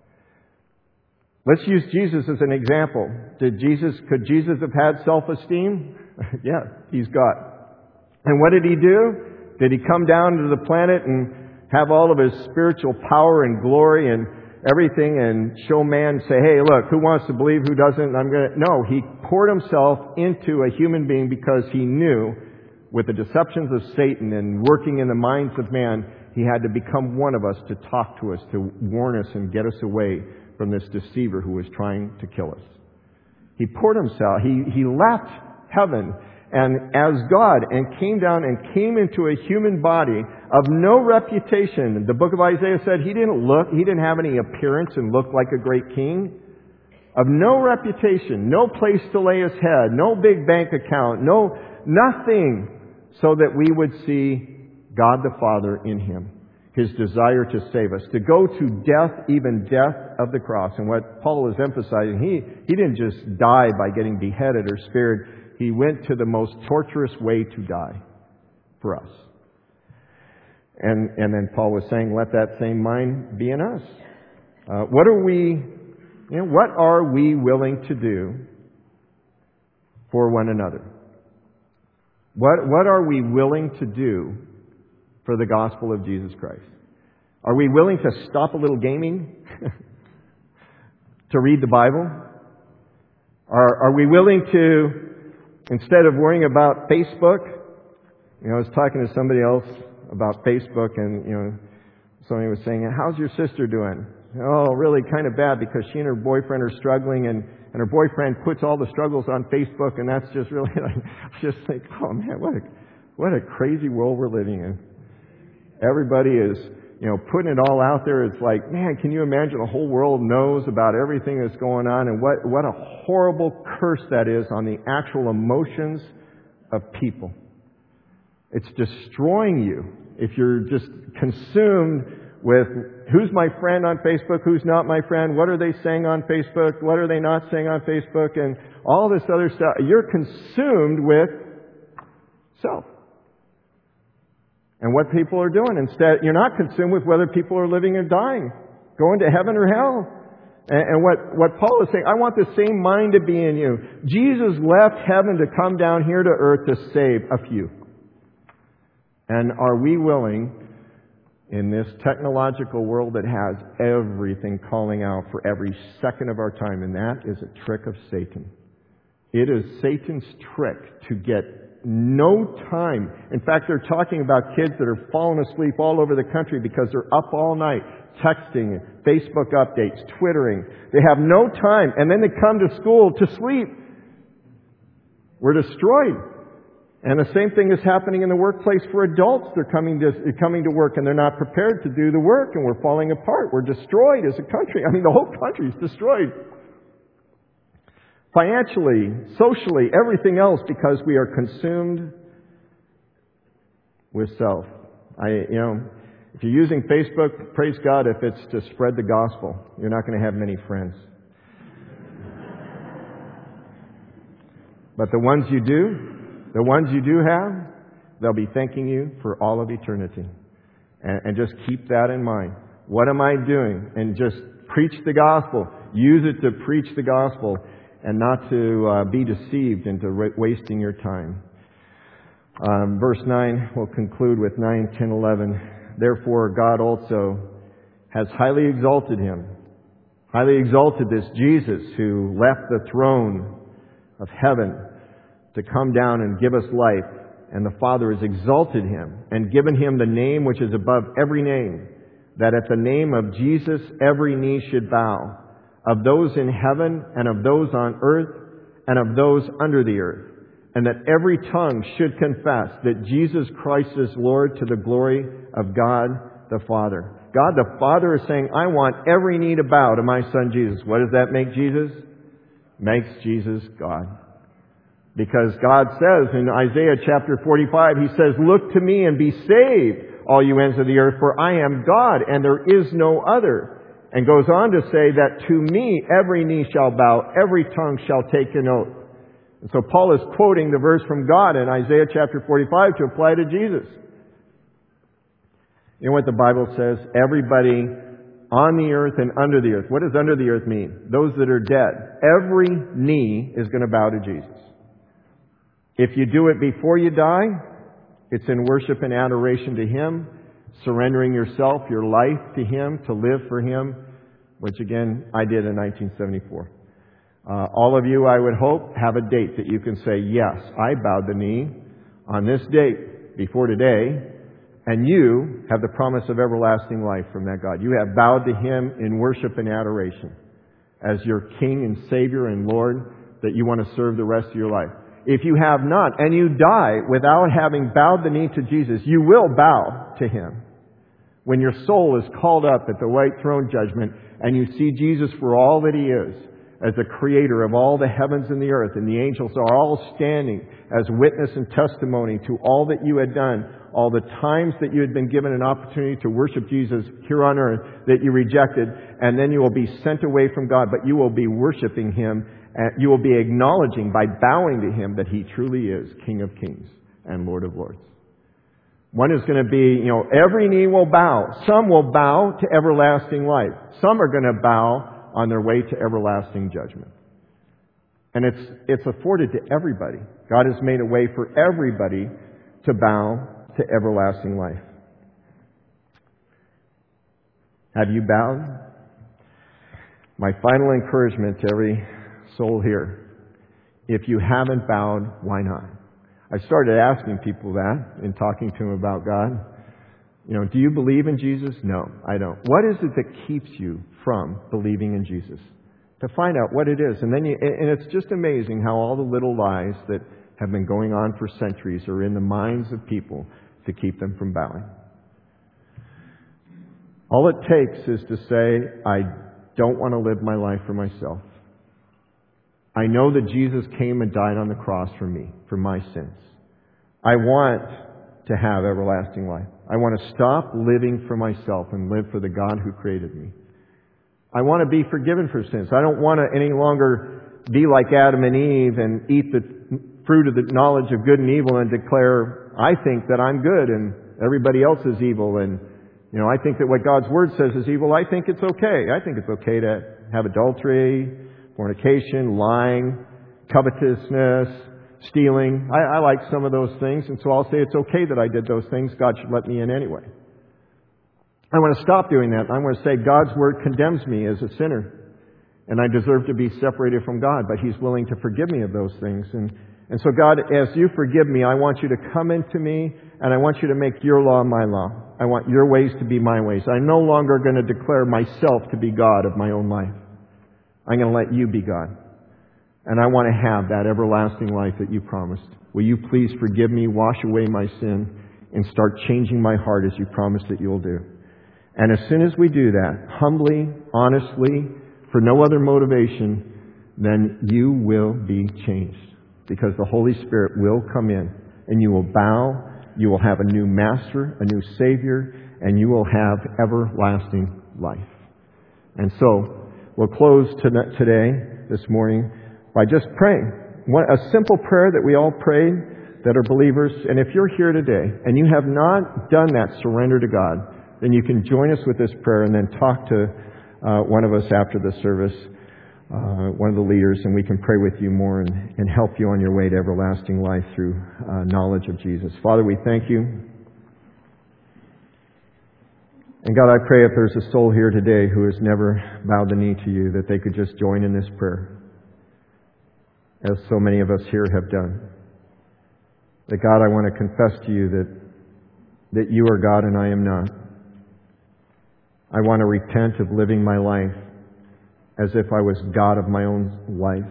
Let's use Jesus as an example. Did Jesus, could Jesus have had self-esteem? Yeah, he's God. And what did he do? Did he come down to the planet and have all of his spiritual power and glory and everything and show man, say, hey, look, who wants to believe, who doesn't? I'm going to... No, he poured himself into a human being because he knew with the deceptions of Satan and working in the minds of man, he had to become one of us to talk to us, to warn us and get us away from this deceiver who was trying to kill us. He poured himself. He, he left heaven and as God, and came down and came into a human body of no reputation. The book of Isaiah said he didn't look, he didn't have any appearance and look like a great king. Of no reputation, no place to lay his head, no big bank account, no, nothing, so that we would see God the Father in him. His desire to save us, to go to death, even death of the cross. And what Paul is emphasizing, he, he didn't just die by getting beheaded or speared. He went to the most torturous way to die for us. And, and then Paul was saying, let that same mind be in us. Uh, what are we, you know, what are we willing to do for one another? What, what are we willing to do for the gospel of Jesus Christ? Are we willing to stop a little gaming? To read the Bible? Are, are we willing to, instead of worrying about Facebook, you know, I was talking to somebody else about Facebook, and, you know, somebody was saying, how's your sister doing? Oh, really kind of bad, because she and her boyfriend are struggling, and, and her boyfriend puts all the struggles on Facebook, and that's just really, like, just think, oh man, what a, what a crazy world we're living in. Everybody is, you know, putting it all out there. It's like, man, can you imagine the whole world knows about everything that's going on, and what, what a horrible curse that is on the actual emotions of people. It's destroying you if you're just consumed with who's my friend on Facebook, who's not my friend, what are they saying on Facebook, what are they not saying on Facebook, and all this other stuff. You're consumed with self. And what people are doing. Instead, you're not consumed with whether people are living or dying, going to heaven or hell. And, and what, what Paul is saying, I want the same mind to be in you. Jesus left heaven to come down here to earth to save a few. And are we willing, in this technological world that has everything calling out for every second of our time, and that is a trick of Satan. It is Satan's trick to get no time. In fact, they're talking about kids that are falling asleep all over the country because they're up all night, texting, Facebook updates, Twittering. They have no time, and then they come to school to sleep. We're destroyed. And the same thing is happening in the workplace for adults. They're coming to, coming to work and they're not prepared to do the work, and we're falling apart. We're destroyed as a country. I mean, the whole country is destroyed. Financially, socially, everything else, because we are consumed with self. I, you know, if you're using Facebook, praise God if it's to spread the gospel. You're not going to have many friends. But the ones you do, the ones you do have, they'll be thanking you for all of eternity. And, and just keep that in mind. What am I doing? And just preach the gospel. Use it to preach the gospel and not to uh, be deceived into ra- wasting your time. Um, verse nine, we'll conclude with nine, ten, eleven. Therefore, God also has highly exalted him. Highly exalted this Jesus who left the throne of heaven to come down and give us life. And the Father has exalted him and given him the name which is above every name, that at the name of Jesus every knee should bow, of those in heaven and of those on earth and of those under the earth, and that every tongue should confess that Jesus Christ is Lord, to the glory of God the Father. God the Father is saying, I want every knee to bow to my Son Jesus. What does that make Jesus? Makes Jesus God. Because God says in Isaiah chapter forty-five, He says, look to me and be saved, all you ends of the earth, for I am God and there is no other. And goes on to say that to me every knee shall bow, every tongue shall take an oath. And so Paul is quoting the verse from God in Isaiah chapter forty-five to apply to Jesus. You know what the Bible says? Everybody on the earth and under the earth. What does under the earth mean? Those that are dead. Every knee is going to bow to Jesus. If you do it before you die, it's in worship and adoration to Him, surrendering yourself, your life to Him, to live for Him, which again, I did in nineteen seventy-four. Uh, all of you, I would hope, have a date that you can say, yes, I bowed the knee on this date before today, and you have the promise of everlasting life from that God. You have bowed to Him in worship and adoration as your King and Savior and Lord that you want to serve the rest of your life. If you have not, and you die without having bowed the knee to Jesus, you will bow to Him. When your soul is called up at the white throne judgment and you see Jesus for all that He is, as the creator of all the heavens and the earth, and the angels are all standing as witness and testimony to all that you had done, all the times that you had been given an opportunity to worship Jesus here on earth that you rejected, and then you will be sent away from God, but you will be worshiping Him, and you will be acknowledging by bowing to Him that He truly is King of Kings and Lord of Lords. One is going to be, you know, every knee will bow. Some will bow to everlasting life. Some are going to bow on their way to everlasting judgment. And it's it's afforded to everybody. God has made a way for everybody to bow to everlasting life. Have you bowed? My final encouragement to every soul here, if you haven't bowed, why not? I started asking people that in talking to them about God. You know, do you believe in Jesus? No, I don't. What is it that keeps you from believing in Jesus? To find out what it is. And then you, and it's just amazing how all the little lies that have been going on for centuries are in the minds of people to keep them from bowing. All it takes is to say, I don't want to live my life for myself. I know that Jesus came and died on the cross for me, for my sins. I want to have everlasting life. I want to stop living for myself and live for the God who created me. I want to be forgiven for sins. I don't want to any longer be like Adam and Eve and eat the fruit of the knowledge of good and evil and declare, I think that I'm good and everybody else is evil. And, you know, I think that what God's Word says is evil. I think it's okay. I think it's okay to have adultery, fornication, lying, covetousness, stealing. I, I like some of those things, and so I'll say it's okay that I did those things. God should let me in anyway. I want to stop doing that. I want to say God's Word condemns me as a sinner, and I deserve to be separated from God, but He's willing to forgive me of those things. And, and so God, as you forgive me, I want you to come into me, and I want you to make your law my law. I want your ways to be my ways. I'm no longer going to declare myself to be God of my own life. I'm going to let you be God. And I want to have that everlasting life that you promised. Will you please forgive me, wash away my sin, and start changing my heart as you promised that you'll do. And as soon as we do that, humbly, honestly, for no other motivation, then you will be changed. Because the Holy Spirit will come in, and you will bow, you will have a new master, a new Savior, and you will have everlasting life. And so, we'll close today, this morning, by just praying. A simple prayer that we all prayed that are believers. And if you're here today and you have not done that surrender to God, then you can join us with this prayer and then talk to uh, one of us after the service, uh, one of the leaders, and we can pray with you more and, and help you on your way to everlasting life through uh, knowledge of Jesus. Father, we thank you. And God, I pray if there's a soul here today who has never bowed the knee to you, that they could just join in this prayer, as so many of us here have done. That God, I want to confess to you that, that you are God and I am not. I want to repent of living my life as if I was God of my own life,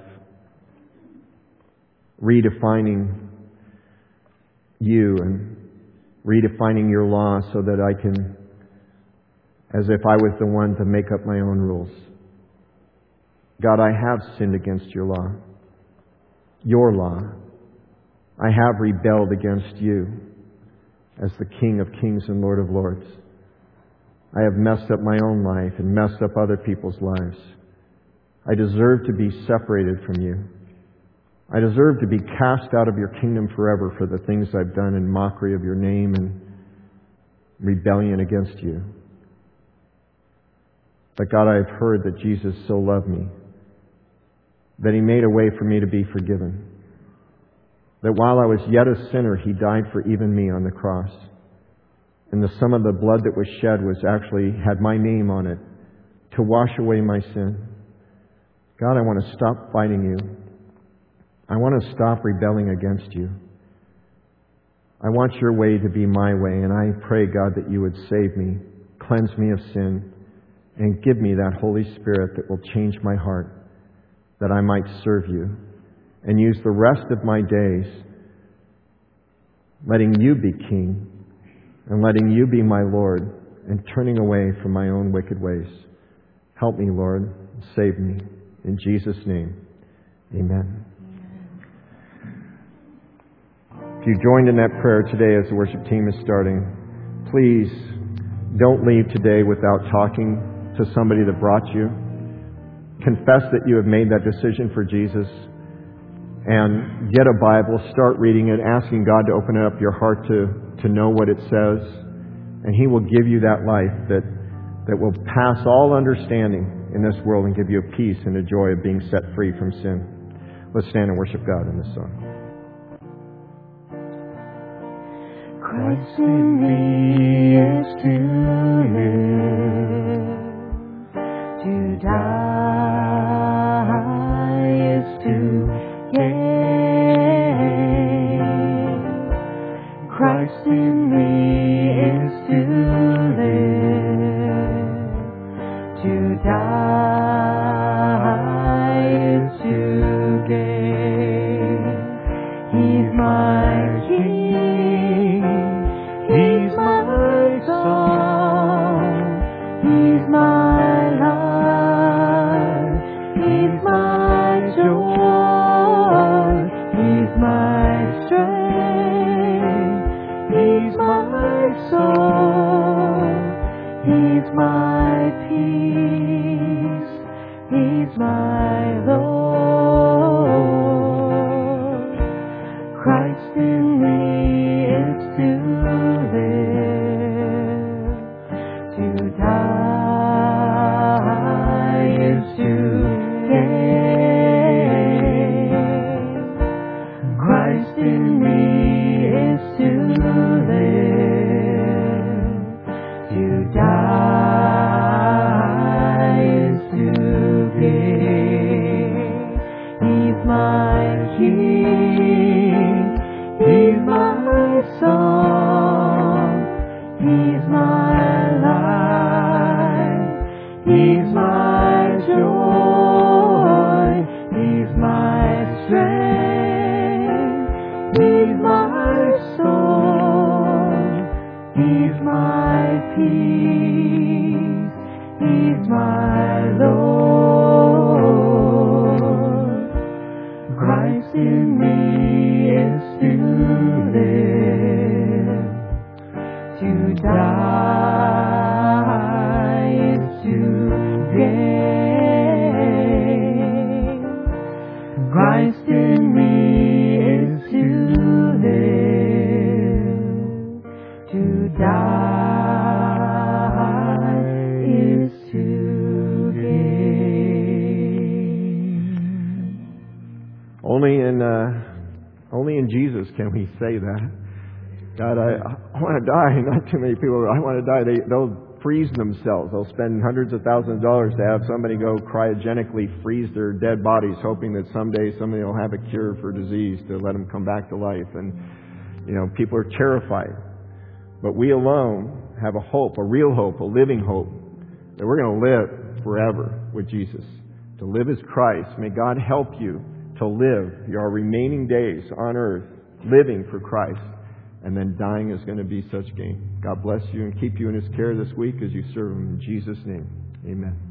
redefining you and redefining your law so that I can, as if I was the one to make up my own rules. God, I have sinned against your law, your law. I have rebelled against you as the King of Kings and Lord of Lords. I have messed up my own life and messed up other people's lives. I deserve to be separated from you. I deserve to be cast out of your kingdom forever for the things I've done in mockery of your name and rebellion against you. But God, I have heard that Jesus so loved me that He made a way for me to be forgiven. That while I was yet a sinner, He died for even me on the cross. And the sum of the blood that was shed was actually had my name on it to wash away my sin. God, I want to stop fighting you. I want to stop rebelling against you. I want your way to be my way, and I pray, God, that you would save me, cleanse me of sin, and give me that Holy Spirit that will change my heart, that I might serve you and use the rest of my days letting you be King and letting you be my Lord and turning away from my own wicked ways. Help me, Lord. Save me. In Jesus' name, amen. If you joined in that prayer today as the worship team is starting, please don't leave today without talking to somebody that brought you. Confess that you have made that decision for Jesus. And get a Bible, start reading it, asking God to open up your heart to, to know what it says. And He will give you that life that, that will pass all understanding in this world and give you a peace and a joy of being set free from sin. Let's stand and worship God in this song. Christ in me is to live, to die is to gain. Christ in me is to live, to die is to gain. He's my King, He's my song, He's my life, He's my joy, He's my strength, He's my soul, He's my peace, He's my Lord. Christ in me is to live, to die is to He's my Lord. Christ in me is to live. To die is to gain. Christ in me is to live. To die is to gain. Only in uh, only in Jesus can we say that. God, I, I want to die. Not too many people. I want to die. They, they'll freeze themselves. They'll spend hundreds of thousands of dollars to have somebody go cryogenically freeze their dead bodies, hoping that someday somebody will have a cure for disease to let them come back to life. And you know, people are terrified. But we alone have a hope, a real hope, a living hope, that we're going to live forever with Jesus. To live as Christ. May God help you to live your remaining days on earth living for Christ. And then dying is going to be such gain. God bless you and keep you in His care this week as you serve Him. In Jesus' name, amen.